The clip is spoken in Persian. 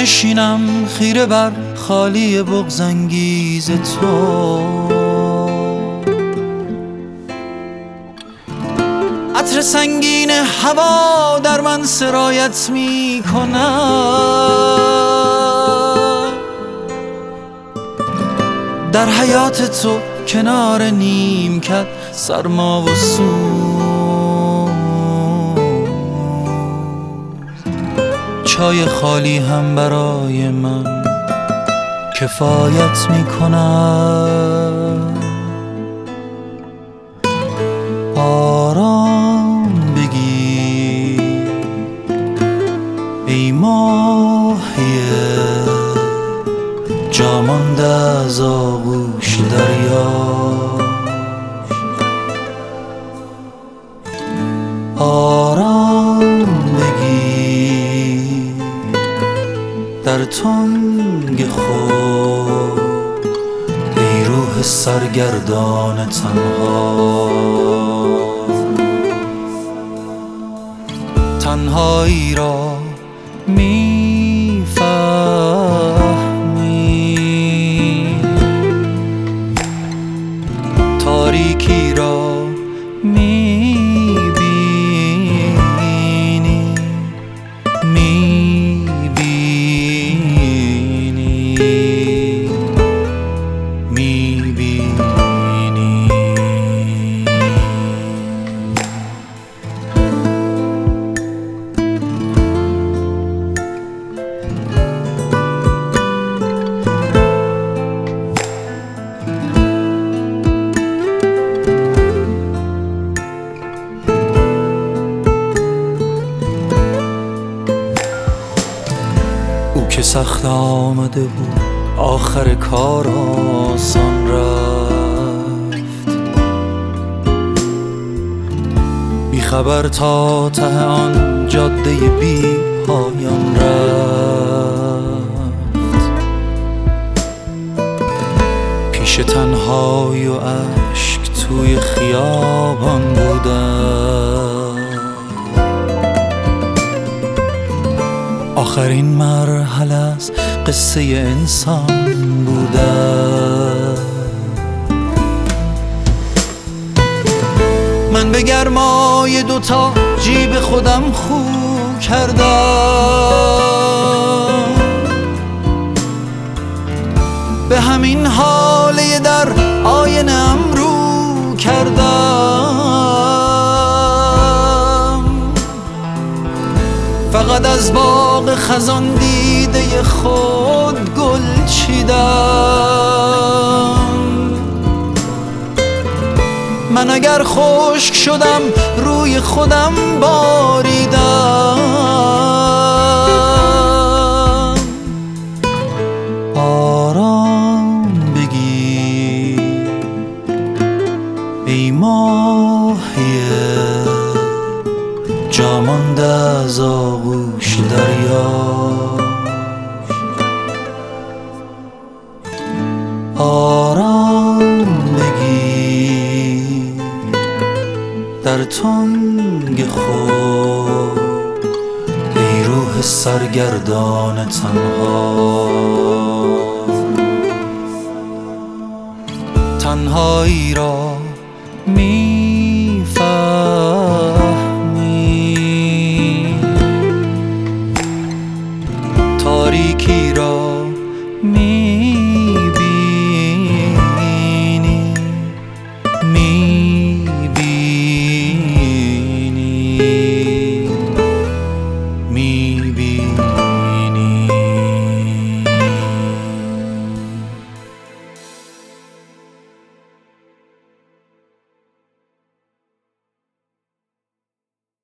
بنشینم خیره بر خالی بغض‌انگیز تو. عطر سنگین هوا در من سرایت می کند. در حیات تو کنار نیمکت سرما و سوز، چای خالی هم برای من کفایت می کند. آرام بگیر ای ماهی جا مانده از آغوش دریا. آرام بگیر در تنگ خود ای روح سرگردان تنها. تنهایی را میفهمی، تاریکی را میبینی، میبینی. او که سخت آمده بود آخر کار آسان رفت، بی خبر تا ته آن جاده بی پایان رفت. پیش تنهایی و اشک توی خیابان بودم. آخرین مرحله از قصه انسان بودم. من به گرمای دوتا جیب خودم خو کردم، به همین حاله در آینه ام رو کردم. فقط از باغ خزان دیده خود گل چیدم. من اگر خشک شدم روی خودم باریدم. آرام بگیر ای ماهی جا مانده از آغوش دریا. آرام بگیر در تنگ خود ای روح سرگردان تنها. تنهایی را